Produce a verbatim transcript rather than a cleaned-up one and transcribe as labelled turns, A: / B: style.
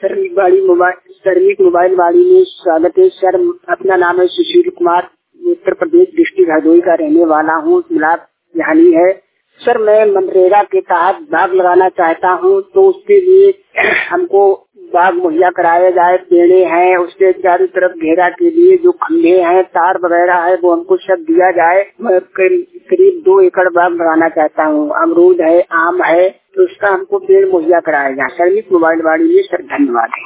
A: श्रमिक बाड़ी मोबाइल श्रमिक मोबाइल वाड़ी में स्वागत है सर। अपना नाम है सुशील कुमार, उत्तर प्रदेश डिस्ट्रिक्ट हरदोई का रहने वाला हूँ। मिलाप यहानी है सर। मैं मनरेगा के तहत बाग लगाना चाहता हूँ, तो उसके लिए हमको बाग मुहैया कराया जाए। पेड़े हैं, उसके चारों तरफ घेरा के लिए जो खंभे हैं, तार वगैरह है, वो हमको सब दिया जाए। मैं करीब दो एकड़ बाग लगाना चाहता हूँ। अमरूद है, आम है, तो उसका हमको पेड़ मुहैया कराया जाए। श्रमिक मोबाइल वाड़ी में सर धन्यवाद है।